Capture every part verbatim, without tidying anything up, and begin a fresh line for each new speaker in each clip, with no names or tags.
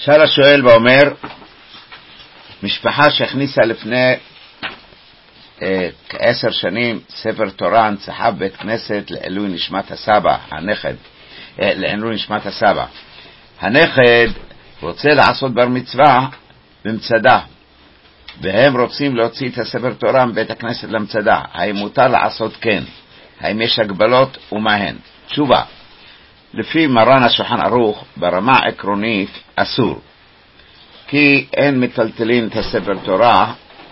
שאל השואל ואומר, משפחה שהכניסה לפני אה, כעשר שנים ספר תורה הנצחה בית כנסת לעילוי נשמת הסבא, הנכד, אה, לעילוי נשמת הסבא. הנכד רוצה לעשות בר מצווה במצדה, והם רוצים להוציא את הספר תורה מבית הכנסת למצדה. האם מותר לעשות כן? האם יש הגבלות ומהן? תשובה, לפי מרן השולחן ערוך ברמה עקרונית אסור, כי אין מטלטלים את הספר תורה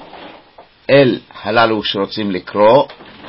אל הללו שרוצים לקרוא,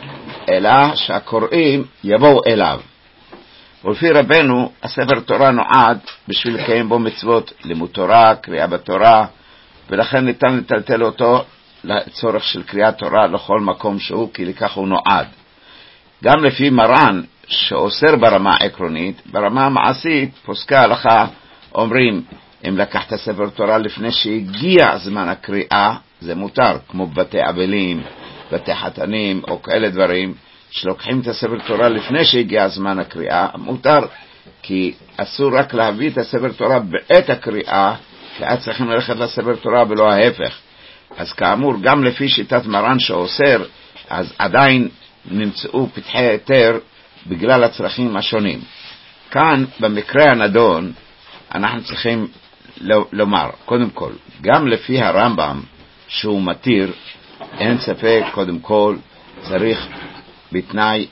אלא שהקוראים יבואו אליו. ולפי רבנו הספר תורה נועד בשביל לקיים בו מצוות, לימוד תורה, קריאה בתורה, ולכן ניתן לטלטל אותו לצורך של קריאת תורה לכל מקום שהוא, כי לכך הוא נועד. גם לפי מרן שאוסר ברמה עקרונית, ברמה מעשית פוסקי ההלכה אומרים, אם לקחת ספר תורה לפני שהגיע זמן הקריאה, זה מותר, כמו בתי אבלים, בתי חתנים או כאלה דברים, שלוקחים את הספר תורה לפני שהגיע זמן הקריאה, מותר, כי אסור רק להביא את הספר תורה בעת הקריאה, כי אז צריכים ללכת לספר תורה ולא ההפך. אז כאמור, גם לפי שיטת מרן שאוסר, אז עדיין נמצאו פתחי היתר בגלל הצרכים השונים. כאן, במקרה הנדון, אנחנו צריכים לומר, קודם כל, גם לפי הרמב"ם שהוא מתיר, אין ספק, קודם כל, צריך בתנאי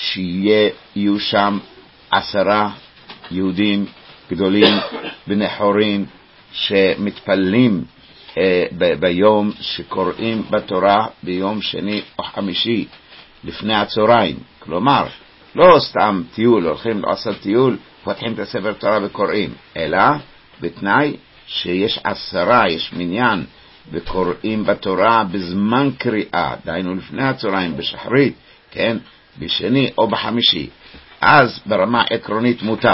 שיהיו שם עשרה יהודים גדולים בני חורין שמתפללים אה, ב- ביום שקוראים בתורה ביום שני או חמישי לפני הצהריים. כלומר, לא סתם טיול, הולכים לעשות טיול, פותחים את הספר תורה וקוראים, אלא בתנאי שיש עשרה, יש מניין, וקוראים בתורה בזמן קריאה, דהיינו לפני הצהריים, בשחרית, כן, בשני או בחמישי. אז ברמה עקרונית מותר,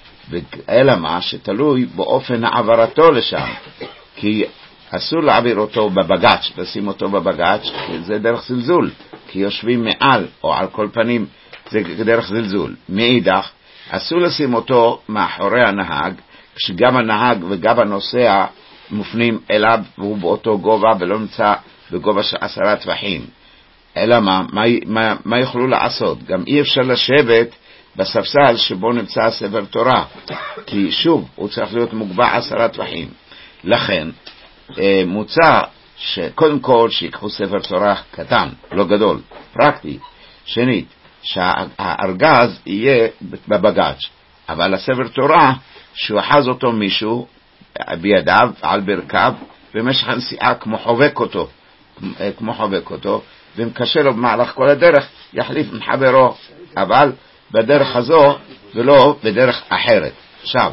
אלא מה שתלוי באופן העברתו לשם, כי אסור להעביר אותו בבג"ץ, לשים אותו בבג"ץ, כי זה דרך זלזול, כי יושבים מעל, או על כל פנים, זה דרך זלזול. מאידך, אסור לשים אותו מאחורי הנהג, כשגם הנהג וגם הנוסע מופנים אליו, והוא באותו גובה ולא נמצא בגובה של עשרה טווחים. אלא מה, מה, מה, מה יוכלו לעשות? גם אי אפשר לשבת בספסל שבו נמצא הספר תורה, כי שוב, הוא צריך להיות מוגבע עשרה טווחים. לכן, מוצע שקודם כל שיקחו ספר תורה קטן, לא גדול, פרקטי. שנית, שהארגז יהיה בבגאז', אבל הספר תורה, שהוא אחז אותו מישהו בידיו, על ברכיו, במשך הנסיעה כמו חובק אותו, כמו חובק אותו, ומקשה לו במהלך כל הדרך, יחליף עם חברו, אבל בדרך הזו ולא בדרך אחרת. עכשיו,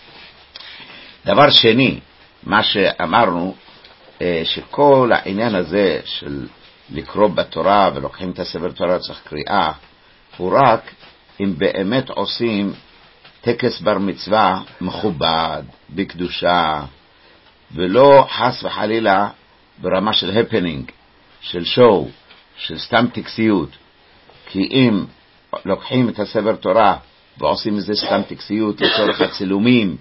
דבר שני, מה שאמרנו, שכל העניין הזה של לקרוא בתורה ולוקחים את הספר תורה צריך קריאה, הוא רק אם באמת עושים טקס בר מצווה מכובד, בקדושה, ולא חס וחלילה ברמה של הפנינג, של שואו, של סתם טקסיות. כי אם לוקחים את הספר תורה ועושים איזה סתם טקסיות לצורך הצילומים,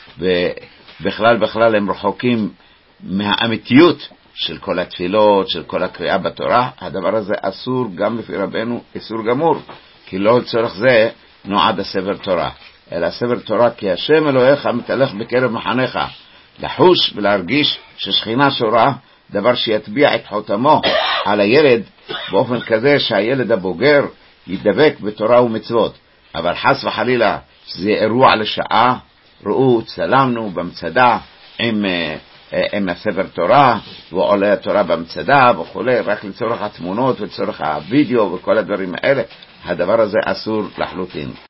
ובכלל בכלל הם רחוקים מהאמיתיות של כל התפילות, של כל הקריאה בתורה, הדבר הזה אסור גם לפי רבנו, אסור גמור, כי לא לצורך זה נועד הספר תורה, אלא הספר תורה כי השם אלוהיך מתהלך בקרב מחניך, לחוש ולהרגיש ששכינה שורה, דבר שיטביע את חותמו על הילד באופן כזה שהילד הבוגר ידבק בתורה ומצוות. אבל חס וחלילה שזה אירוע לשעה, ראו צלמנו במצדה עם עם הספר תורה ועולה התורה במצדה וכו', רק לצורך התמונות ולצורך הווידאו וכל הדברים האלה, הדבר הזה אסור לחלוטין.